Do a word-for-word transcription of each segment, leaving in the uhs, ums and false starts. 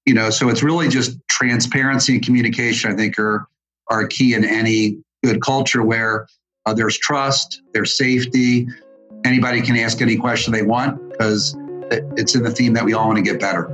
You know, so it's really just transparency and communication, I think, are, are key in any good culture where uh, there's trust, there's safety. Anybody can ask any question they want because it's in the theme that we all want to get better.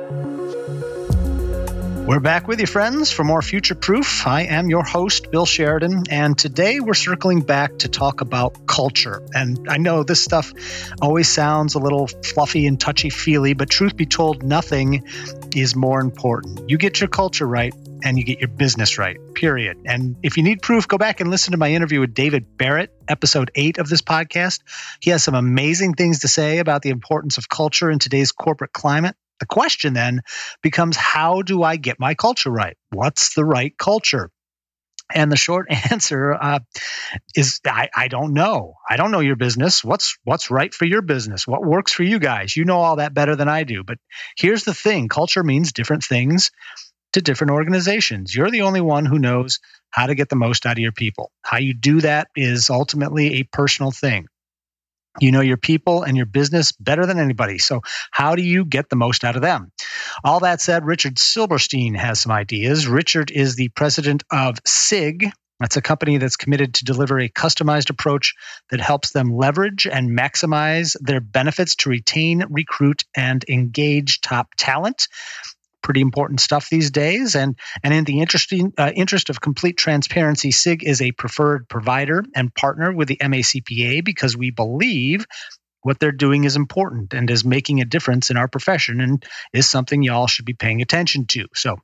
We're back with you, friends, for more Future Proof. I am your host, Bill Sheridan, and today we're circling back to talk about culture. And I know this stuff always sounds a little fluffy and touchy-feely, but truth be told, nothing is more important. You get your culture right, and you get your business right, period. And if you need proof, go back and listen to my interview with David Barrett, episode eight of this podcast. He has some amazing things to say about the importance of culture in today's corporate climate. The question then becomes, how do I get my culture right? What's the right culture? And the short answer uh, is I, I don't know. I don't know your business. What's what's right for your business? What works for you guys? You know all that better than I do. But here's the thing. Culture means different things to different organizations. You're the only one who knows how to get the most out of your people. How you do that is ultimately a personal thing. You know your people and your business better than anybody. So how do you get the most out of them? All that said, Richard Silberstein has some ideas. Richard is the president of SIG. That's a company that's committed to deliver a customized approach that helps them leverage and maximize their benefits to retain, recruit, and engage top talent. Pretty important stuff these days. And, and in the interesting uh, interest of complete transparency, SIG is a preferred provider and partner with the M A C P A because we believe what they're doing is important and is making a difference in our profession and is something y'all should be paying attention to. So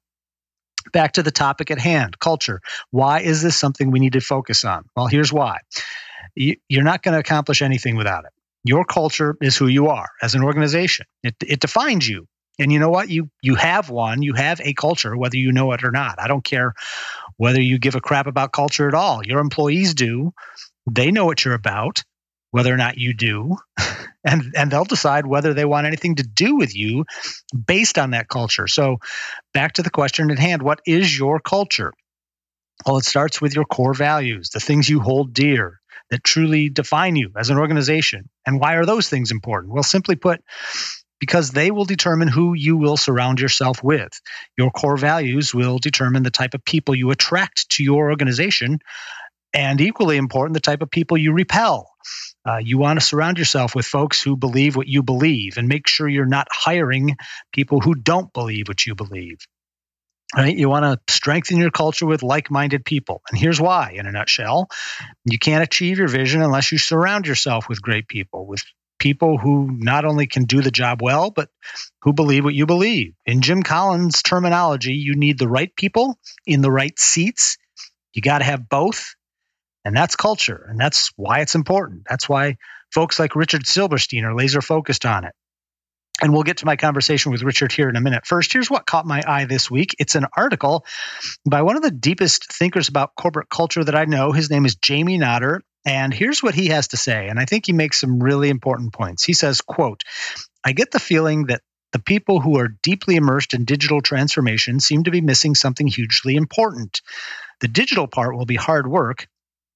back to the topic at hand, culture. Why is this something we need to focus on? Well, here's why. You, you're not going to accomplish anything without it. Your culture is who you are as an organization. It, it defines you. And you know what? You you have one. You have a culture, whether you know it or not. I don't care whether you give a crap about culture at all. Your employees do. They know what you're about, whether or not you do. And, and they'll decide whether they want anything to do with you based on that culture. So back to the question at hand, what is your culture? Well, it starts with your core values, the things you hold dear that truly define you as an organization. And why are those things important? Well, simply put, because they will determine who you will surround yourself with. Your core values will determine the type of people you attract to your organization, and equally important, the type of people you repel. Uh, you want to surround yourself with folks who believe what you believe, and make sure you're not hiring people who don't believe what you believe. Right? You want to strengthen your culture with like-minded people. And here's why, in a nutshell. You can't achieve your vision unless you surround yourself with great people, with people who not only can do the job well, but who believe what you believe. In Jim Collins' terminology, you need the right people in the right seats. You got to have both. And that's culture. And that's why it's important. That's why folks like Richard Silberstein are laser focused on it. And we'll get to my conversation with Richard here in a minute. First, here's what caught my eye this week. It's an article by one of the deepest thinkers about corporate culture that I know. His name is Jamie Notter. And here's what he has to say. And I think he makes some really important points. He says, quote, I get the feeling that the people who are deeply immersed in digital transformation seem to be missing something hugely important. The digital part will be hard work,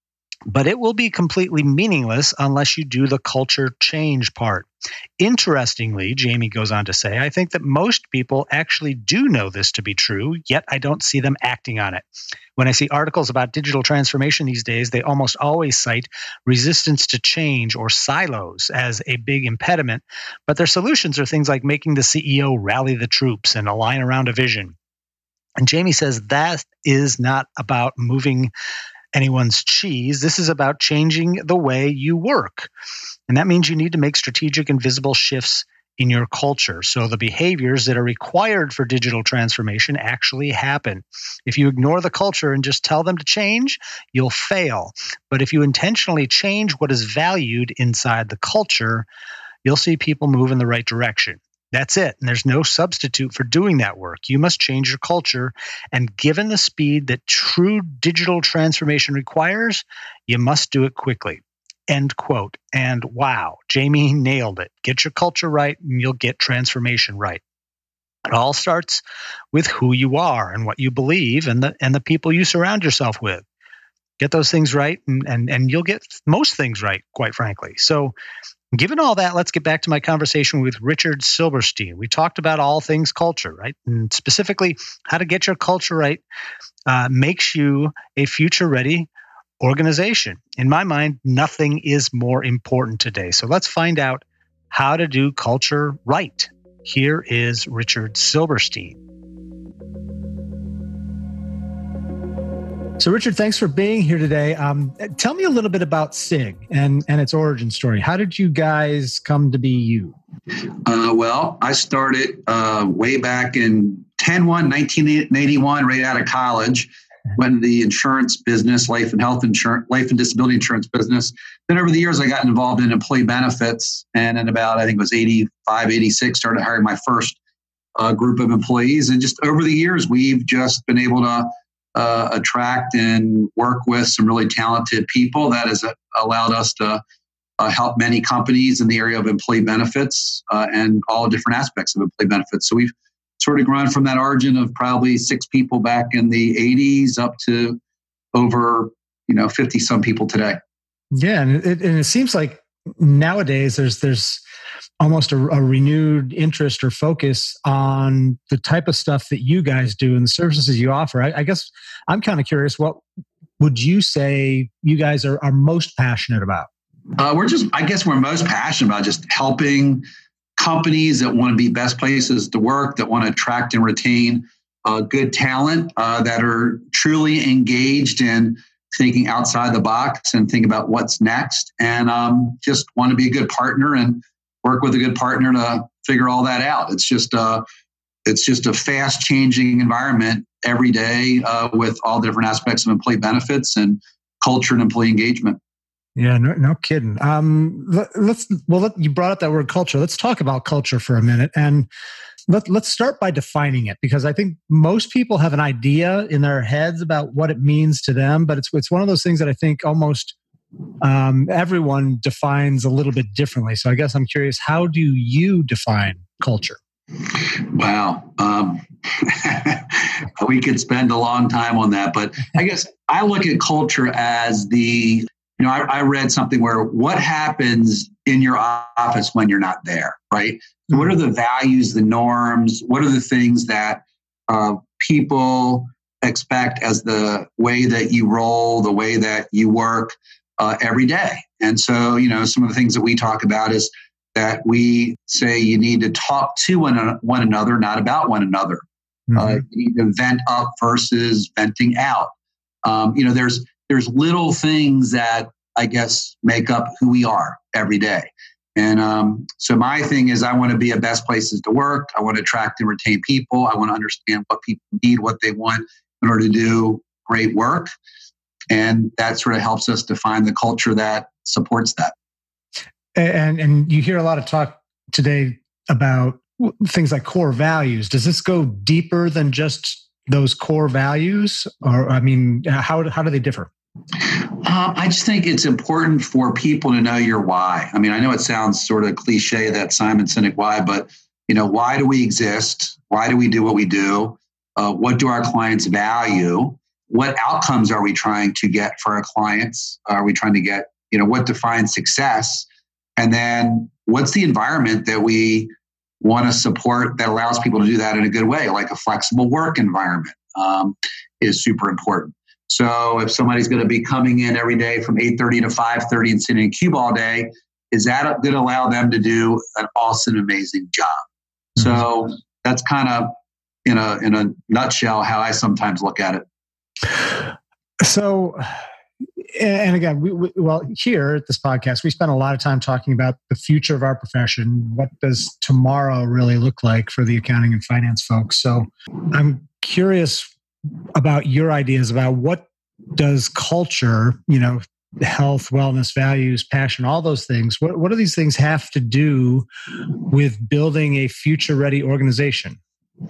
but it will be completely meaningless unless you do the culture change part. Interestingly, Jamie goes on to say, I think that most people actually do know this to be true, yet I don't see them acting on it. When I see articles about digital transformation these days, they almost always cite resistance to change or silos as a big impediment, but their solutions are things like making the C E O rally the troops and align around a vision. And Jamie says that is not about moving anyone's cheese. This is about changing the way you work. And that means you need to make strategic and visible shifts in your culture. So the behaviors that are required for digital transformation actually happen. If you ignore the culture and just tell them to change, you'll fail. But if you intentionally change what is valued inside the culture, you'll see people move in the right direction. That's it. And there's no substitute for doing that work. You must change your culture. And given the speed that true digital transformation requires, you must do it quickly. End quote. And wow, Jamie nailed it. Get your culture right and you'll get transformation right. It all starts with who you are and what you believe and the and the people you surround yourself with. Get those things right and, and, and you'll get most things right, quite frankly. So Given all that, let's get back to my conversation with Richard Silberstein. We talked about all things culture, right? And specifically, how to get your culture right uh, makes you a future-ready organization. In my mind, nothing is more important today. So let's find out how to do culture right. Here is Richard Silberstein. So, Richard, thanks for being here today. Um, tell me a little bit about SIG and, and its origin story. How did you guys come to be you? Uh, well, I started uh, way back in ten one nineteen eighty-one, right out of college, went into the insurance business, life and health insurance, life and disability insurance business. Then over the years, I got involved in employee benefits. And in about, I think it was eighty-five, eighty-six, started hiring my first uh, group of employees. And just over the years, we've just been able to Uh, attract and work with some really talented people. That has uh, allowed us to uh, help many companies in the area of employee benefits uh, and all different aspects of employee benefits. So we've sort of grown from that origin of probably six people back in the eighties up to over, you know, fifty some people today. Yeah, and it, and it seems like nowadays there's there's almost a, a renewed interest or focus on the type of stuff that you guys do and the services you offer. I, I guess I'm kind of curious, what would you say you guys are, are most passionate about? Uh, we're just, I guess we're most passionate about just helping companies that want to be best places to work, that want to attract and retain uh, good talent, uh, that are truly engaged in thinking outside the box and think about what's next, and um, just want to be a good partner and work with a good partner to figure all that out. It's just uh, it's just a fast changing environment every day uh, with all the different aspects of employee benefits and culture and employee engagement. Yeah, no, no kidding. Um, let, let's well, let, you brought up that word culture. Let's talk about culture for a minute, and let, let's start by defining it, because I think most people have an idea in their heads about what it means to them, but it's it's one of those things that I think almost um, everyone defines a little bit differently. So I guess I'm curious, how do you define culture? Wow. Um, we could spend a long time on that, but I guess I look at culture as the, you know, I, I read something where what happens in your office when you're not there, right? Mm-hmm. What are the values, the norms? What are the things that uh, people expect as the way that you roll, the way that you work uh, every day? And so, you know, some of the things that we talk about is that we say you need to talk to one, one another, not about one another. Mm-hmm. Uh, you need to vent up versus venting out. Um, you know, there's there's little things that I guess make up who we are every day. And um, so my thing is I want to be a best places to work. I want to attract and retain people. I want to understand what people need, what they want in order to do great work. And that sort of helps us define the culture that supports that. And and you hear a lot of talk today about things like core values. Does this go deeper than just those core values? Or, I mean, how how do they differ? Um, I just think it's important for people to know your why. I mean, I know it sounds sort of cliche, that Simon Sinek why, but you know, why do we exist? Why do we do what we do? Uh, what do our clients value? What outcomes are we trying to get for our clients? Are we trying to get, you know, what defines success? And then what's the environment that we want to support that allows people to do that in a good way? Like a flexible work environment um, is super important. So if somebody's going to be coming in every day from eight thirty to five thirty and sitting in a cube all day, is that going to allow them to do an awesome, amazing job? Mm-hmm. So that's kind of, in a in a nutshell, how I sometimes look at it. So, and again, we, we, well, here at this podcast, we spend a lot of time talking about the future of our profession. What does tomorrow really look like for the accounting and finance folks? So I'm curious about your ideas about what does culture, you know, health, wellness, values, passion, all those things. What, what do these things have to do with building a future-ready organization?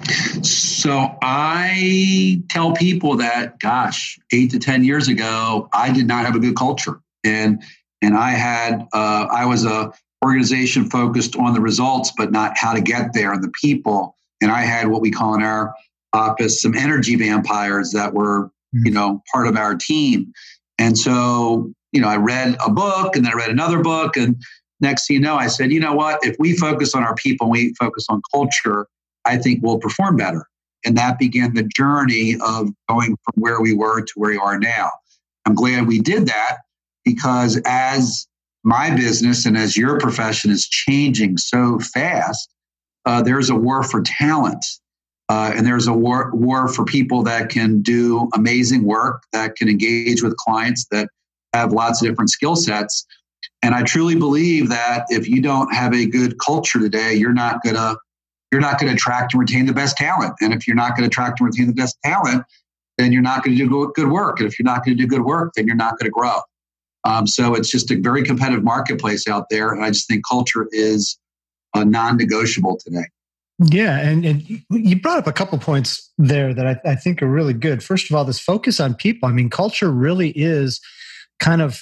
So I tell people that, gosh, eight to ten years ago, I did not have a good culture, and and I had uh, I was a organization focused on the results, but not how to get there and the people. And I had what we call in our office some energy vampires that were, you know, part of our team. And so, you know, I read a book, and then I read another book, and next thing you know, I said, you know what? If we focus on our people, we focus on culture, I think we'll perform better. And that began the journey of going from where we were to where we are now. I'm glad we did that because as my business and as your profession is changing so fast, uh, there's a war for talent. Uh, and there's a war, war for people that can do amazing work, that can engage with clients, that have lots of different skill sets. And I truly believe that if you don't have a good culture today, you're not gonna you're not gonna attract and retain the best talent. And if you're not gonna attract and retain the best talent, then you're not gonna do good work. And if you're not gonna do good work, then you're not gonna grow. Um, so it's just a very competitive marketplace out there. And I just think culture is uh, non-negotiable today. Yeah, and, and you brought up a couple points there that I, I think are really good. First of all, this focus on people. I mean, culture really is kind of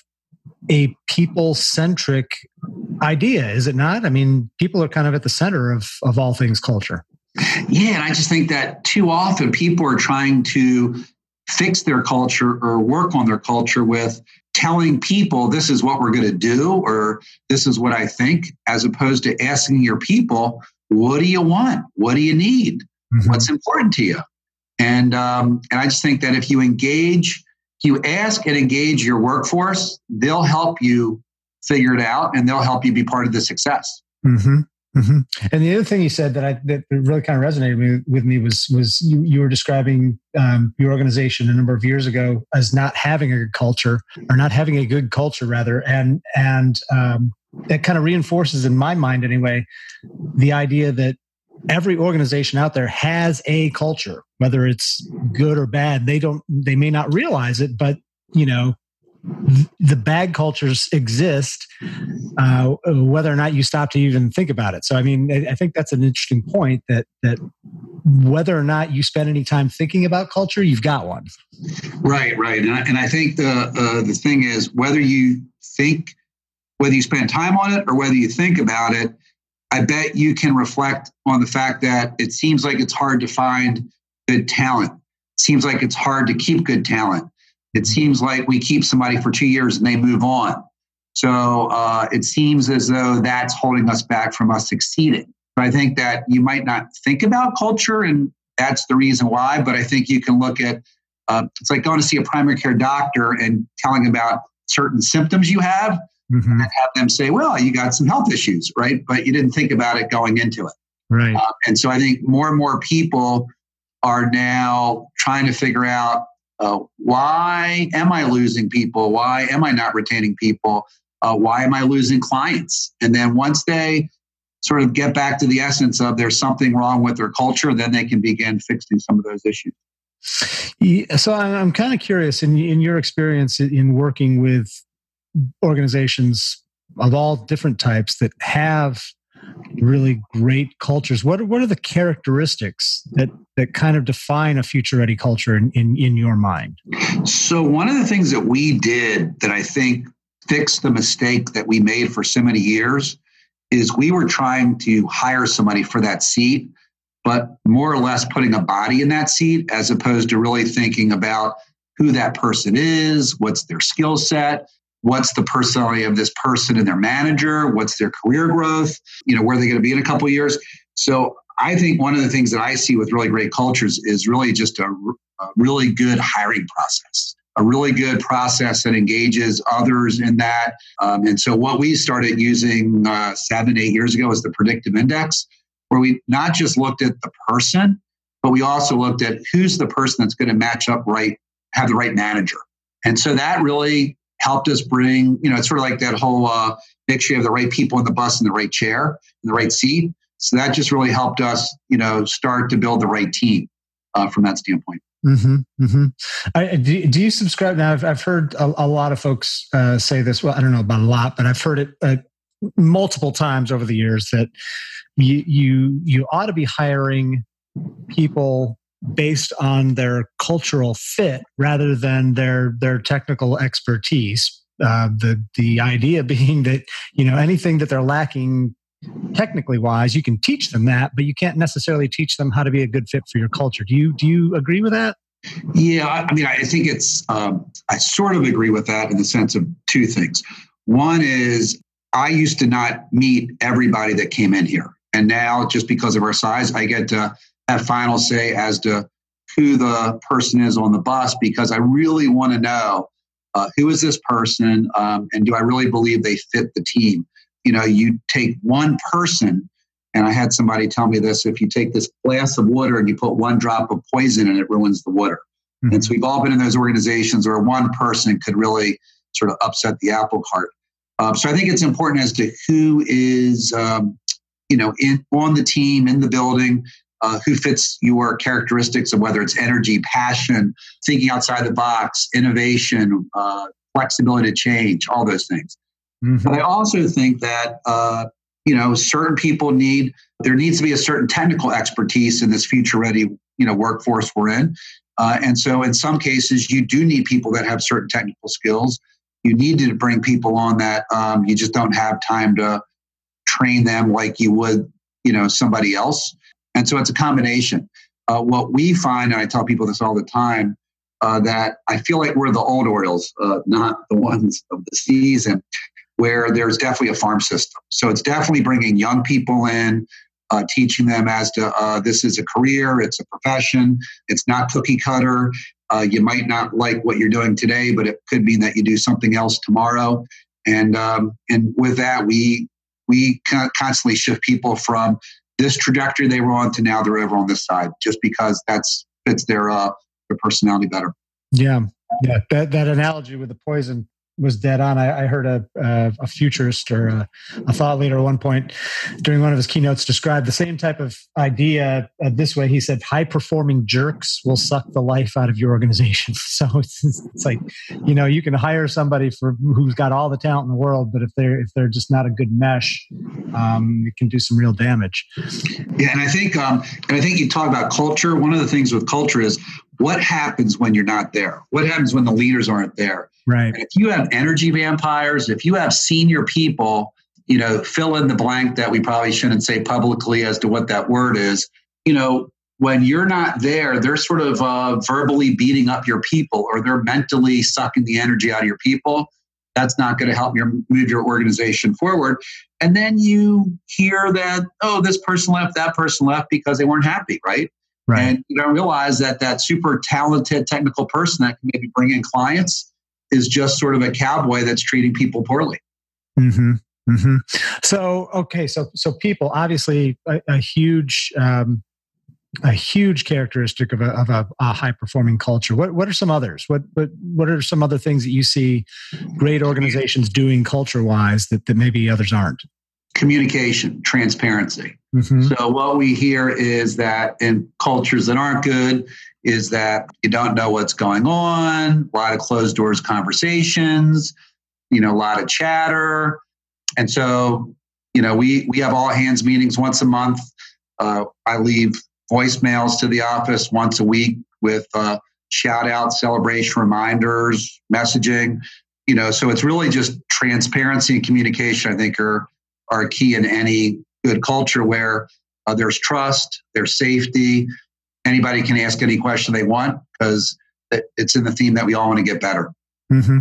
a people-centric idea, is it not? I mean, people are kind of at the center of, of all things culture. Yeah, and I just think that too often people are trying to fix their culture or work on their culture with telling people this is what we're going to do or this is what I think, as opposed to asking your people, what do you want? What do you need? Mm-hmm. What's important to you? And um, and I just think that if you engage, if you ask and engage your workforce, they'll help you figure it out and they'll help you be part of the success. Mm-hmm. Mm-hmm. And the other thing you said that I that really kind of resonated with, with me was was you, you were describing um, your organization a number of years ago as not having a good culture or not having a good culture rather, and and um, that kind of reinforces in my mind anyway the idea that every organization out there has a culture, whether it's good or bad. They don't they may not realize it, but you know. The bad cultures exist, uh, whether or not you stop to even think about it. So, I mean, I think that's an interesting point that that whether or not you spend any time thinking about culture, you've got one. Right, right, and I, and I think the uh, the thing is whether you think, whether you spend time on it or whether you think about it, I bet you can reflect on the fact that it seems like it's hard to find good talent. It seems like it's hard to keep good talent. It seems like we keep somebody for two years and they move on. So uh, it seems as though that's holding us back from us succeeding. But I think that you might not think about culture, and that's the reason why. But I think you can look at, uh, it's like going to see a primary care doctor and telling about certain symptoms you have, mm-hmm. and have them say, well, you got some health issues, right? But you didn't think about it going into it. Right. Uh, and so I think more and more people are now trying to figure out, Uh, why am I losing people? Why am I not retaining people? Uh, why am I losing clients? And then once they sort of get back to the essence of there's something wrong with their culture, then they can begin fixing some of those issues. Yeah, so I'm kind of curious in, in your experience in working with organizations of all different types that have really great cultures. What are, what are the characteristics that, that kind of define a future-ready culture in, in, in your mind? So one of the things that we did that I think fixed the mistake that we made for so many years is we were trying to hire somebody for that seat, but more or less putting a body in that seat as opposed to really thinking about who that person is, what's their skill set, what's the personality of this person and their manager, what's their career growth, you know, where are they going to be in a couple of years. So I think one of the things that I see with really great cultures is really just a, a really good hiring process, a really good process that engages others in that. Um, and so what we started using uh, seven, eight years ago is the predictive index, where we not just looked at the person, but we also looked at who's the person that's going to match up right, have the right manager. And so that really helped us bring, you know, it's sort of like that whole uh, make sure you have the right people in the bus in the right chair, in the right seat. So that just really helped us, you know, start to build the right team uh, from that standpoint. Mm-hmm, mm-hmm. I, do, do you subscribe? Now, I've, I've heard a, a lot of folks uh, say this. Well, I don't know about a lot, but I've heard it uh, multiple times over the years that you you you ought to be hiring people based on their cultural fit rather than their their technical expertise. Uh, the the idea being that, you know, anything that they're lacking technically wise, you can teach them that, but you can't necessarily teach them how to be a good fit for your culture. Do you do you agree with that? Yeah, I mean, I think it's um, I sort of agree with that in the sense of two things. One is I used to not meet everybody that came in here. And now, just because of our size, I get to have final say as to who the person is on the bus, because I really want to know uh, who is this person, um, and do I really believe they fit the team? You know, you take one person, and I had somebody tell me this: if you take this glass of water and you put one drop of poison in it, it ruins the water. Mm-hmm. And so we've all been in those organizations where one person could really sort of upset the apple cart. Um, so I think it's important as to who is, um, you know, in on the team, in the building, uh, who fits your characteristics of whether it's energy, passion, thinking outside the box, innovation, uh, flexibility to change, all those things. Mm-hmm. But I also think that, uh, you know, certain people need, there needs to be a certain technical expertise in this future-ready, you know, workforce we're in. Uh, and so in some cases, you do need people that have certain technical skills. You need to bring people on that um, you just don't have time to train them like you would, you know, somebody else. And so it's a combination. Uh, what we find, and I tell people this all the time, uh, that I feel like we're the old Orioles, uh, not the ones of the season, where there's definitely a farm system. So it's definitely bringing young people in, uh, teaching them as to uh, this is a career, it's a profession, it's not cookie cutter. Uh, you might not like what you're doing today, but it could mean that you do something else tomorrow. And um, and with that, we we constantly shift people from this trajectory they were on to now they're over on this side, just because that's fits their uh, their personality better. Yeah, yeah. That that analogy with the poison was dead on. I, I heard a, a a futurist or a, a thought leader at one point during one of his keynotes describe the same type of idea uh, this way. He said, high performing jerks will suck the life out of your organization. So it's, it's like, you know, you can hire somebody for who's got all the talent in the world, but if they're, if they're just not a good mesh, um, it can do some real damage. Yeah. And I think, um, and I think you talk about culture. One of the things with culture is what happens when you're not there? What happens when the leaders aren't there? Right. And if you have energy vampires, if you have senior people, you know, fill in the blank that we probably shouldn't say publicly as to what that word is. You know, when you're not there, they're sort of uh, verbally beating up your people, or they're mentally sucking the energy out of your people. That's not going to help your move your organization forward. And then you hear that, oh, this person left, that person left because they weren't happy, right? Right. And you don't realize that that super talented technical person that can maybe bring in clients is just sort of a cowboy that's treating people poorly. Mm-hmm. Mm-hmm. So, okay. So, so people, obviously a, a huge, um, a huge characteristic of a, of a, a high performing culture. What, what are some others? What, what, what are some other things that you see great organizations doing culture wise that, that maybe others aren't? Communication, transparency. Mm-hmm. So what we hear is that in cultures that aren't good is that you don't know what's going on, a lot of closed doors conversations, you know, a lot of chatter. And so, you know, we, we have all hands meetings once a month. Uh, I leave voicemails to the office once a week with uh, shout out, celebration, reminders, messaging, you know, so it's really just transparency and communication, I think are, are key in any good culture where uh, there's trust, there's safety. Anybody can ask any question they want because it's in the theme that we all want to get better. Mm-hmm.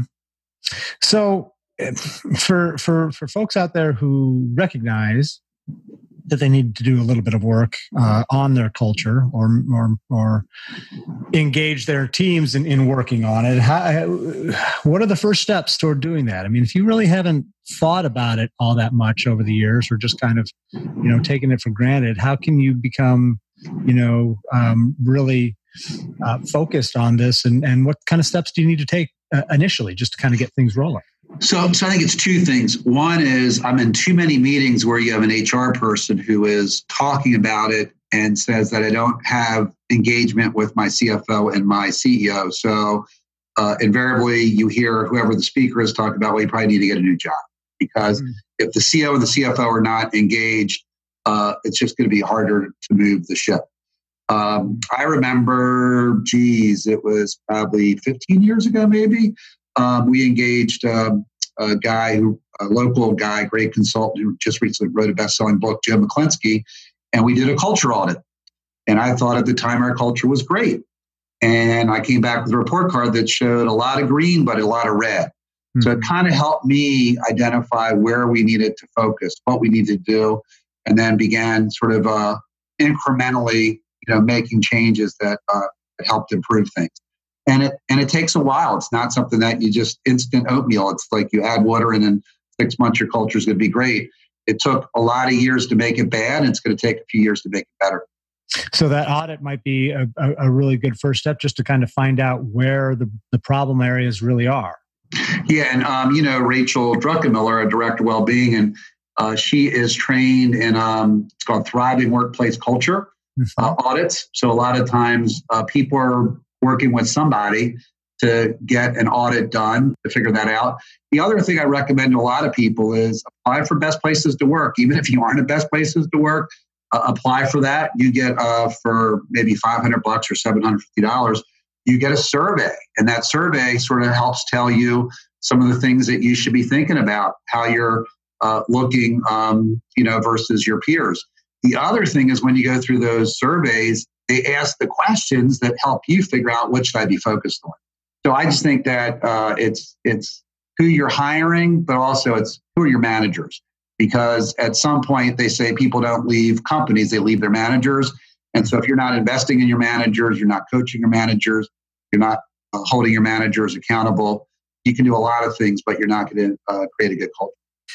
So for, for, for folks out there who recognize that they need to do a little bit of work uh, on their culture or, or, or engage their teams in, in working on it, how, what are the first steps toward doing that? I mean, if you really haven't thought about it all that much over the years or just kind of, you know, taking it for granted, how can you become, you know, um, really uh, focused on this, and, and what kind of steps do you need to take uh, initially just to kind of get things rolling? So, so I think it's two things. One is I'm in too many meetings where you have an H R person who is talking about it and says that I don't have engagement with my C F O and my C E O. So uh, invariably you hear whoever the speaker is talking about, well, you probably need to get a new job, because mm-hmm. if the C E O and the C F O are not engaged, uh, it's just going to be harder to move the ship. Um, I remember, geez, it was probably fifteen years ago, maybe. Um, we engaged um, a guy, who, a local guy, great consultant who just recently wrote a best-selling book, Jim McClinsky, and we did a culture audit. And I thought at the time our culture was great. And I came back with a report card that showed a lot of green, but a lot of red. Mm-hmm. So it kind of helped me identify where we needed to focus, what we needed to do, and then began sort of uh, incrementally, you know, making changes that, uh, that helped improve things. And it and it takes a while. It's not something that you just instant oatmeal. It's like you add water and in six months your culture is going to be great. It took a lot of years to make it bad, and it's going to take a few years to make it better. So that audit might be a, a, a really good first step, just to kind of find out where the, the problem areas really are. Yeah, and um, you know, Rachel Druckenmiller, a director of well-being, and uh, she is trained in um, it's called Thriving Workplace Culture uh, audits. So a lot of times uh, people are working with somebody to get an audit done to figure that out. The other thing I recommend to a lot of people is apply for best places to work. Even if you aren't at best places to work, uh, apply for that. You get uh, for maybe five hundred bucks or seven hundred fifty dollars, you get a survey. And that survey sort of helps tell you some of the things that you should be thinking about, how you're uh, looking, um, you know, versus your peers. The other thing is when you go through those surveys, they ask the questions that help you figure out what should I be focused on. So I just think that uh, it's it's who you're hiring, but also it's who are your managers. Because at some point they say people don't leave companies, they leave their managers. And so if you're not investing in your managers, you're not coaching your managers, you're not uh, holding your managers accountable, you can do a lot of things, but you're not going to uh, create a good culture.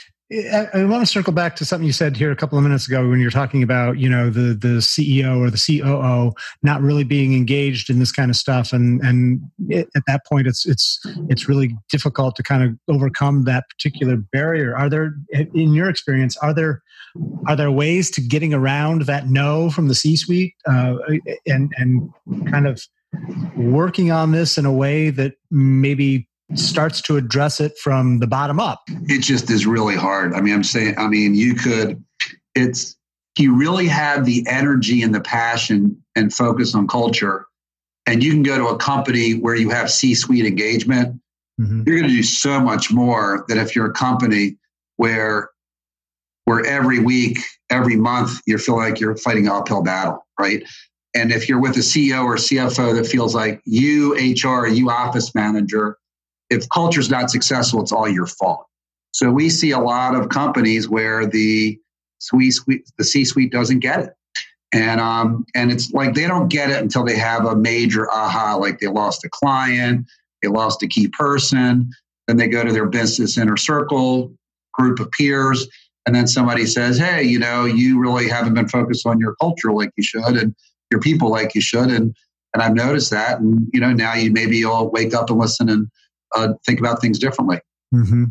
I want to circle back to something you said here a couple of minutes ago when you're talking about, you know, the the C E O or the C O O not really being engaged in this kind of stuff, and and it, at that point, it's it's it's really difficult to kind of overcome that particular barrier. Are there, in your experience, are there are there ways to getting around that no from the C-suite uh, and and kind of working on this in a way that maybe starts to address it from the bottom up? It just is really hard. I mean, I'm saying, I mean, you could, it's, you really have the energy and the passion and focus on culture, and you can go to a company where you have C-suite engagement, mm-hmm. you're going to do so much more than if you're a company where, where every week, every month, you feel like you're fighting an uphill battle, right? And if you're with a C E O or C F O that feels like you H R, you office manager, if culture is not successful, it's all your fault. So we see a lot of companies where the C-suite, the C-suite doesn't get it. And um, and it's like they don't get it until they have a major aha, like they lost a client, they lost a key person, then they go to their business inner circle, group of peers, and then somebody says, hey, you know, you really haven't been focused on your culture like you should and your people like you should. And and I've noticed that. And, you know, now you maybe you'll wake up and listen and Uh, think about things differently. Mm-hmm.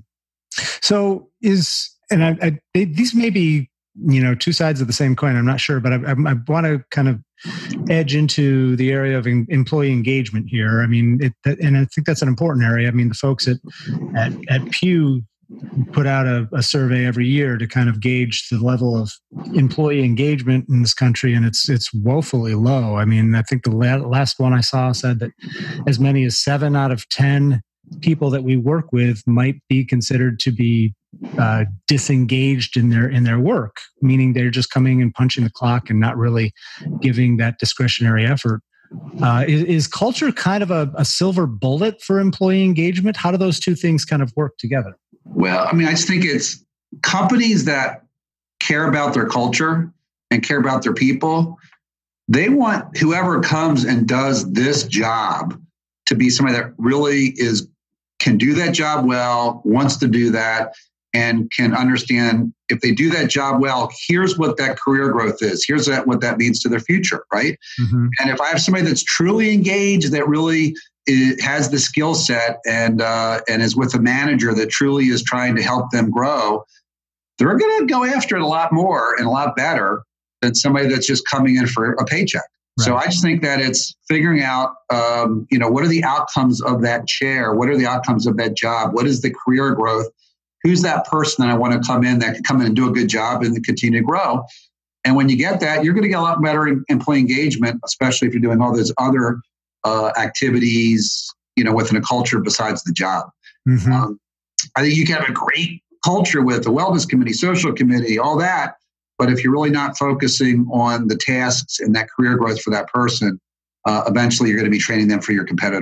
So is, and I, I, these may be, you know, two sides of the same coin. I'm not sure, but I, I, I want to kind of edge into the area of in, employee engagement here. I mean, it, and I think that's an important area. I mean, the folks at at, at Pew put out a, a survey every year to kind of gauge the level of employee engagement in this country, and it's it's woefully low. I mean, I think the la- last one I saw said that as many as seven out of ten people that we work with might be considered to be uh, disengaged in their in their work, meaning they're just coming and punching the clock and not really giving that discretionary effort. Uh, is, is culture kind of a, a silver bullet for employee engagement? How do those two things kind of work together? Well, I mean, I just think it's companies that care about their culture and care about their people. They want whoever comes and does this job to be somebody that really is can do that job well, wants to do that, and can understand if they do that job well, here's what that career growth is. Here's that, what that means to their future, right? Mm-hmm. And if I have somebody that's truly engaged, that really is, has the skill set and uh, and is with a manager that truly is trying to help them grow, they're going to go after it a lot more and a lot better than somebody that's just coming in for a paycheck. Right. So I just think that it's figuring out, um, you know, what are the outcomes of that chair? What are the outcomes of that job? What is the career growth? Who's that person that I want to come in that can come in and do a good job and continue to grow? And when you get that, you're going to get a lot better in employee engagement, especially if you're doing all those other uh, activities, you know, within a culture besides the job. Mm-hmm. Um, I think you can have a great culture with the wellness committee, social committee, all that. But if you're really not focusing on the tasks and that career growth for that person, uh, eventually you're going to be training them for your competitor.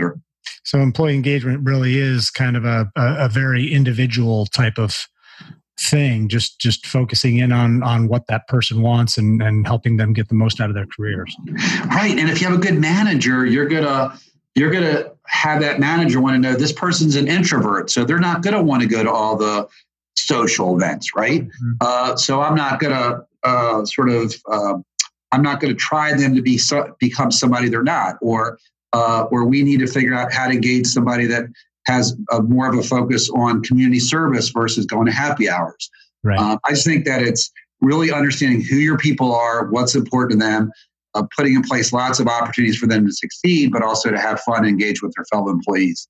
So employee engagement really is kind of a, a, a very individual type of thing, just just focusing in on on what that person wants and, and helping them get the most out of their careers. Right. And if you have a good manager, you're gonna you're gonna have that manager want to know this person's an introvert, so they're not gonna want to go to all the social events, right? Mm-hmm. Uh, so I'm not gonna uh, sort of uh, I'm not gonna try them to be so, become somebody they're not, or uh, or we need to figure out how to engage somebody that has a, more of a focus on community service versus going to happy hours. Right. Uh, I just think that it's really understanding who your people are, what's important to them, uh, putting in place lots of opportunities for them to succeed, but also to have fun and engage with their fellow employees.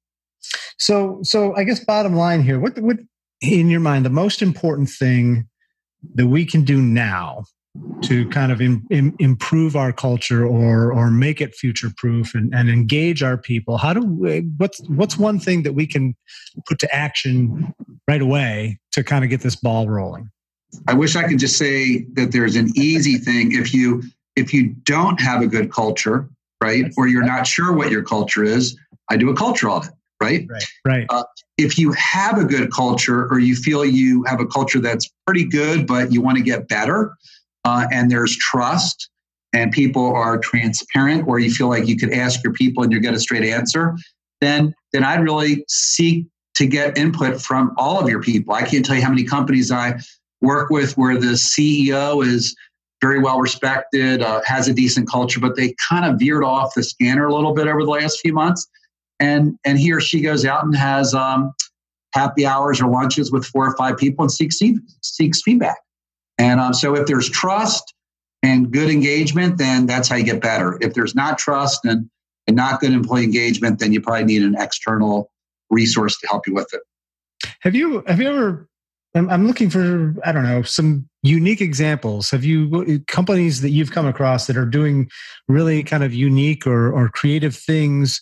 So, so I guess bottom line here, what, what in your mind, the most important thing that we can do now to kind of in, in, improve our culture or or make it future proof and, and engage our people? How do we, what's what's one thing that we can put to action right away to kind of get this ball rolling? I wish I could just say that there's an easy thing. If you if you don't have a good culture, right, or you're not sure what your culture is, I do a culture audit, right? Right. Right. Uh, if you have a good culture, or you feel you have a culture that's pretty good, but you want to get better, Uh, and there's trust and people are transparent, or you feel like you could ask your people and you get a straight answer, then, then I'd really seek to get input from all of your people. I can't tell you how many companies I work with where the C E O is very well respected, uh, has a decent culture, but they kind of veered off the scanner a little bit over the last few months. And, and he or she goes out and has um, happy hours or lunches with four or five people and seeks, seeks feedback. And um, so if there's trust and good engagement, then that's how you get better. If there's not trust and, and not good employee engagement, then you probably need an external resource to help you with it. Have you have you ever, I'm, I'm looking for, I don't know, some unique examples. Have you, companies that you've come across that are doing really kind of unique or, or creative things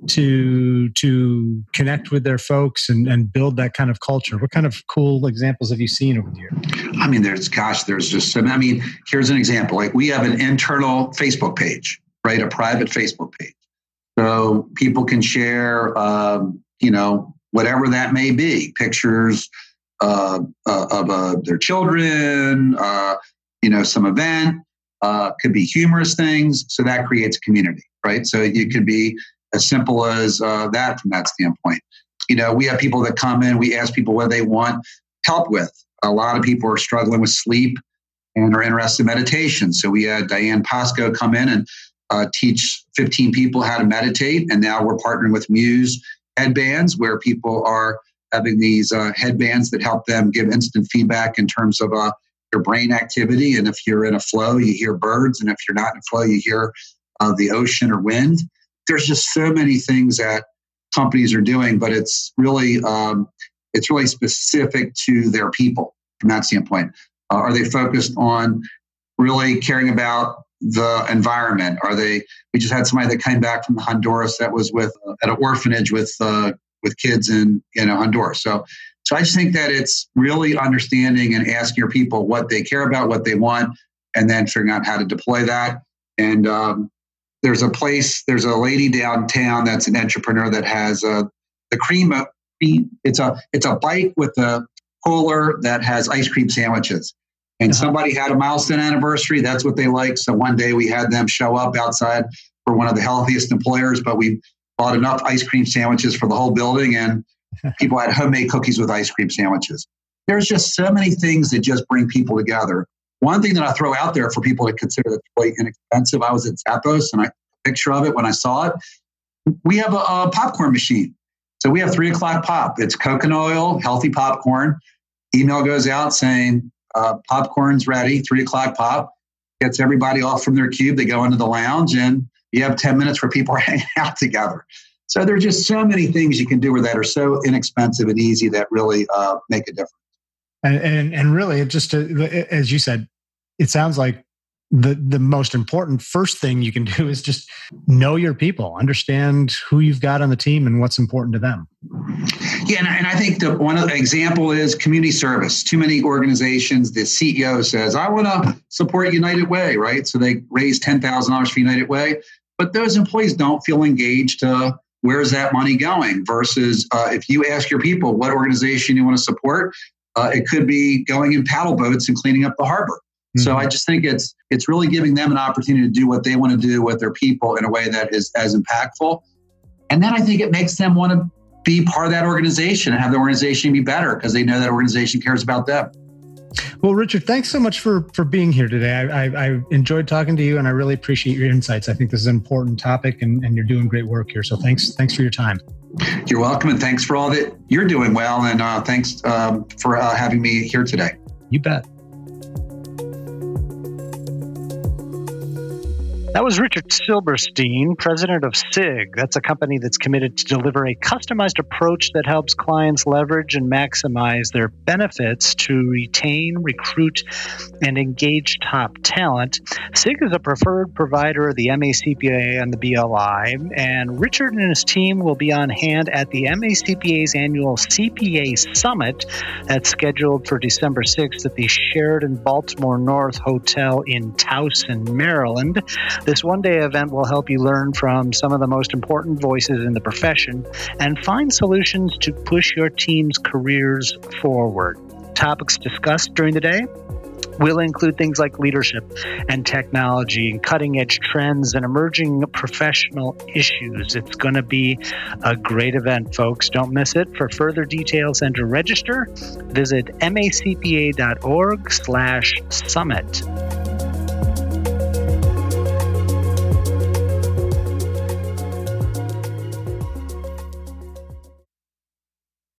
to to connect with their folks and, and build that kind of culture? What kind of cool examples have you seen over the years? I mean, there's, gosh, there's just some, I mean, here's an example. Like we have an internal Facebook page, right? A private Facebook page. So people can share, um, you know, whatever that may be, pictures uh, uh, of uh, their children, uh, you know, some event, uh, could be humorous things. So that creates a community, right? So it could be as simple as uh, that from that standpoint. You know, we have people that come in, we ask people what they want help with. A lot of people are struggling with sleep and are interested in meditation. So we had Diane Pasco come in and uh, teach fifteen people how to meditate. And now we're partnering with Muse headbands, where people are having these uh, headbands that help them give instant feedback in terms of uh, their brain activity. And if you're in a flow, you hear birds. And if you're not in a flow, you hear uh, the ocean or wind. There's just so many things that companies are doing, but it's really um, it's really specific to their people from that standpoint. Uh, are they focused on really caring about the environment? Are they? We just had somebody that came back from Honduras that was with uh, at an orphanage with uh, with kids in in Honduras. So, so I just think that it's really understanding and asking your people what they care about, what they want, and then figuring out how to deploy that. And um, there's a place, there's a lady downtown that's an entrepreneur that has uh, the cream. It's a it's a bike with a cooler that has ice cream sandwiches. And uh-huh. somebody had a milestone anniversary. That's what they like. So one day we had them show up outside for one of the healthiest employers, but we bought enough ice cream sandwiches for the whole building, and people had homemade cookies with ice cream sandwiches. There's just so many things that just bring people together. One thing that I throw out there for people to consider that's quite inexpensive, I was at Zappos and I took a picture of it when I saw it. We have a, a popcorn machine. So we have three o'clock pop. It's coconut oil, healthy popcorn. Email goes out saying, uh, popcorn's ready, three o'clock pop. Gets everybody off from their cube. They go into the lounge and you have ten minutes where people are hanging out together. So there's just so many things you can do with that are so inexpensive and easy that really uh, make a difference. And, and and really, it just uh, as you said, it sounds like the the most important first thing you can do is just know your people, understand who you've got on the team and what's important to them. Yeah, and, and I think the one of the example is community service. Too many organizations, the C E O says, "I want to support United Way," right? So they raise ten thousand dollars for United Way, but those employees don't feel engaged to where's that money going? Versus uh, if you ask your people what organization you want to support, uh, it could be going in paddle boats and cleaning up the harbor. Mm-hmm. So I just think it's it's really giving them an opportunity to do what they want to do with their people in a way that is as impactful. And then I think it makes them want to be part of that organization and have the organization be better because they know that organization cares about them. Well, Richard, thanks so much for for being here today. I, I, I enjoyed talking to you, and I really appreciate your insights. I think this is an important topic, and, and you're doing great work here. So thanks thanks for your time. You're welcome, and thanks for all that you're doing well, and uh, thanks um, for uh, having me here today. You bet. That was Richard Silberstein, president of SIG. That's a company that's committed to deliver a customized approach that helps clients leverage and maximize their benefits to retain, recruit, and engage top talent. SIG is a preferred provider of the M A C P A and the B L I, and Richard and his team will be on hand at the M A C P A's annual C P A Summit that's scheduled for December sixth at the Sheraton Baltimore North Hotel in Towson, Maryland. This one-day event will help you learn from some of the most important voices in the profession and find solutions to push your team's careers forward. Topics discussed during the day will include things like leadership and technology and cutting-edge trends and emerging professional issues. It's going to be a great event, folks. Don't miss it. For further details and to register, visit macpa.org slash summit.